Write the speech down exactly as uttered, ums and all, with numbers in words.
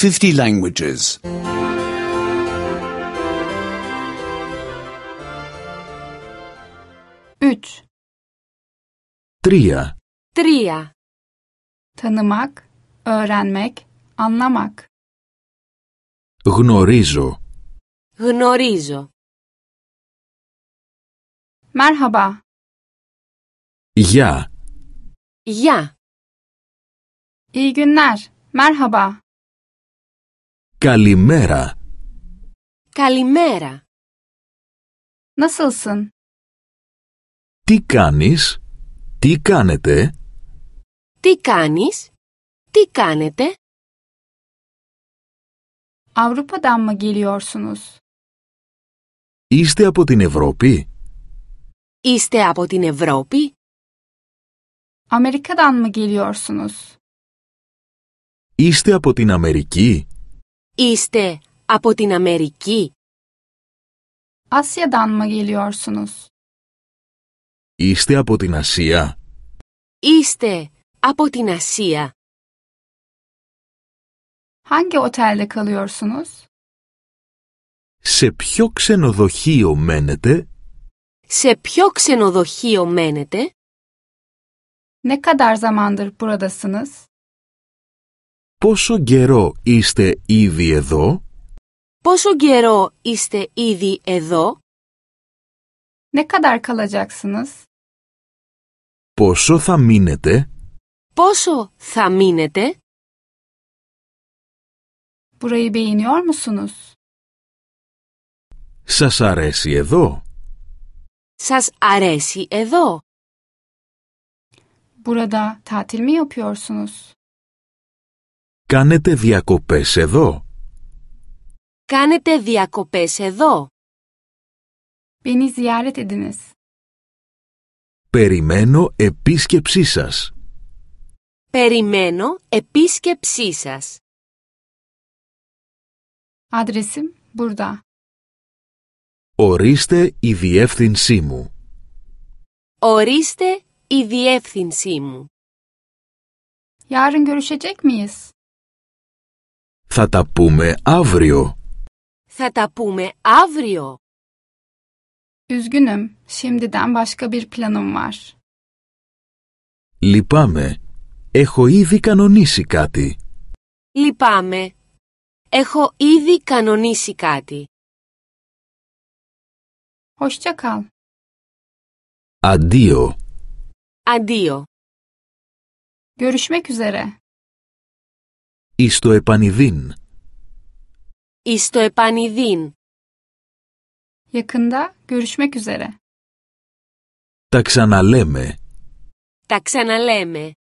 fifty languages. Üç. Τρία. Τρία. Tanımak, öğrenmek, anlamak. Γνωρίζω. Γνωρίζω. Merhaba. Γεια. Γεια. İyi günler. Merhaba. Καλημέρα. Καλημέρα. Nasılsın? Τι κάνεις? Τι κάνετε? Τι κάνεις? Τι κάνετε? Avrupa'dan mı geliyorsunuz? Είστε από την Ευρώπη? Είστε από την Ευρώπη? Amerika'dan mı geliyorsunuz? Είστε από την Αμερική? Είστε από την Αμερική? Asya'dan mı geliyorsunuz? Είστε από την Ασία? Είστε από την Ασία? Hangi otelde kalıyorsunuz? Σε ποιο ξενοδοχείο μένετε? Σε ποιο ξενοδοχείο μένετε? Ne kadar zamandır buradasınız? Πόσο καιρό είστε ήδη εδώ? Πόσο καιρό είστε ήδη εδώ? Ne kadar kalacaksınız? Πόσο θα μείνετε? Πόσο θα μείνετε? Burayı beğeniyor musunuz? Σας αρέσει εδώ? Σας αρέσει εδώ? Burada tatil mi yapıyorsunuz? Κάνετε διακοπές εδώ? Κάνετε διακοπές εδώ? Beni ziyaret ediniz. Περιμένω επίσκεψή σας. Περιμένω επίσκεψή σας. Adresim burada. Ορίστε η διεύθυνσή μου. Ορίστε η διεύθυνσή μου. Yarın görüşecek miyiz? Θα τα πούμε αύριο. Θα τα πούμε αύριο. Üzgünüm, şimdiden başka bir planım var. Λυπάμαι. Έχω ήδη κανονίσει κάτι. Λυπάμαι. Έχω ήδη κανονίσει κάτι. Hoşça kal. Αντίο. Αντίο. Görüşmek üzere. Εις το επανειδήν. Εις το επανειδήν. Yakında görüşmek üzere. Τα ξαναλέμε. Τα ξαναλέμε.